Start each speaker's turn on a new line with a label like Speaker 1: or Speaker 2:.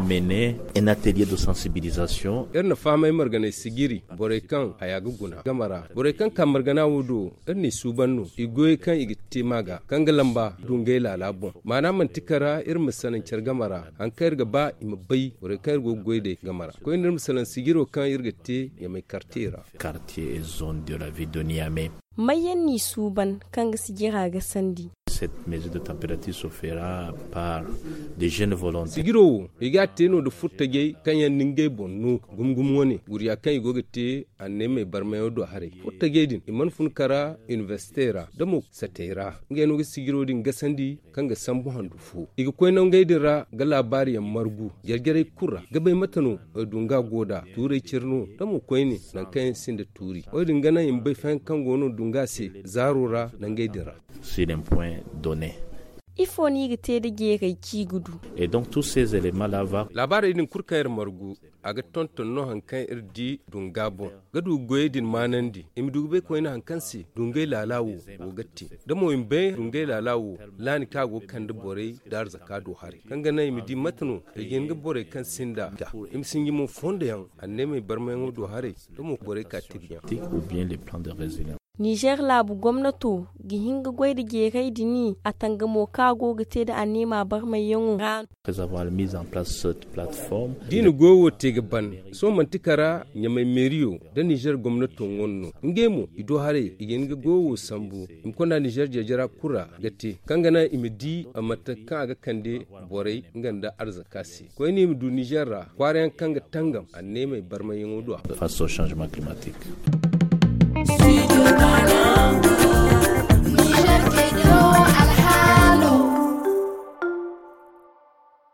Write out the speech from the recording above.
Speaker 1: mené un atelier de sensibilisation.
Speaker 2: Irna fama margana sigiri bore kan ayaga guna gamara bore kan margana wudo irni subanno igoy kan igiti maga kan galamba dungai lalabon mana mantikara masalan gamara an kai ga ba imbai bore kai go goide gamara ko inda masalan sigiro kan irgite ya mai quartier
Speaker 1: Et zone de la ville de Niamey.
Speaker 3: Mayen ni suban kan sigira ga sandi.
Speaker 1: Cette mesure de température se fera par des jeunes volontaires.
Speaker 2: Sigiro igate no de futtage kan yan ninge bonno gumgum woni guriya kan igogete aneme barmayo do hare futtage din iman fun kara investera damo satera ngeno ga sigiro din gasandi kan ga sambu handu fu iga koy no ngaydira ga labari ya margu gergere kura ga bai matano dunga goda ture cirno damo koy ni nan kan sinde turi o din gana in bai fan kan gono dunga se zarura nan ngaydira
Speaker 1: sur un point donné.
Speaker 3: Ifo ni gite da gere ki gudu.
Speaker 1: Et donc tous ces éléments-là vont.
Speaker 2: Labari din kurkayar margu aga tonton no hankan irdi dungabo gadu goye din manandi imdu be ko ina hankansi dungay lalawo wogatti damo imbe dungay lalawo lani kago kande bore dar zakado hari kanga na imdi matno yin ga bore kan sinda im singi mo fonde yan anneme barmayo do hari damo bore ka tibiya
Speaker 1: ou bien les plans de résilience.
Speaker 3: Niger labu gwamnato gihinga gwaida gerai dini a tangamo kago gate da anema bar mai yanwu.
Speaker 1: Après avoir mis en place cette plateforme,
Speaker 2: dini gowo tegaban so mantikara nyamai meriyo da Niger gwamnato wonno ngemo ido hare igenga gowo sambu imkona Niger jajara kura gate kangana imidi amataka aga kande borai nganda arzakasi ko ni imdu Niger kwaren kanga tangam anema bar mai yanwu do
Speaker 1: face au changement climatique.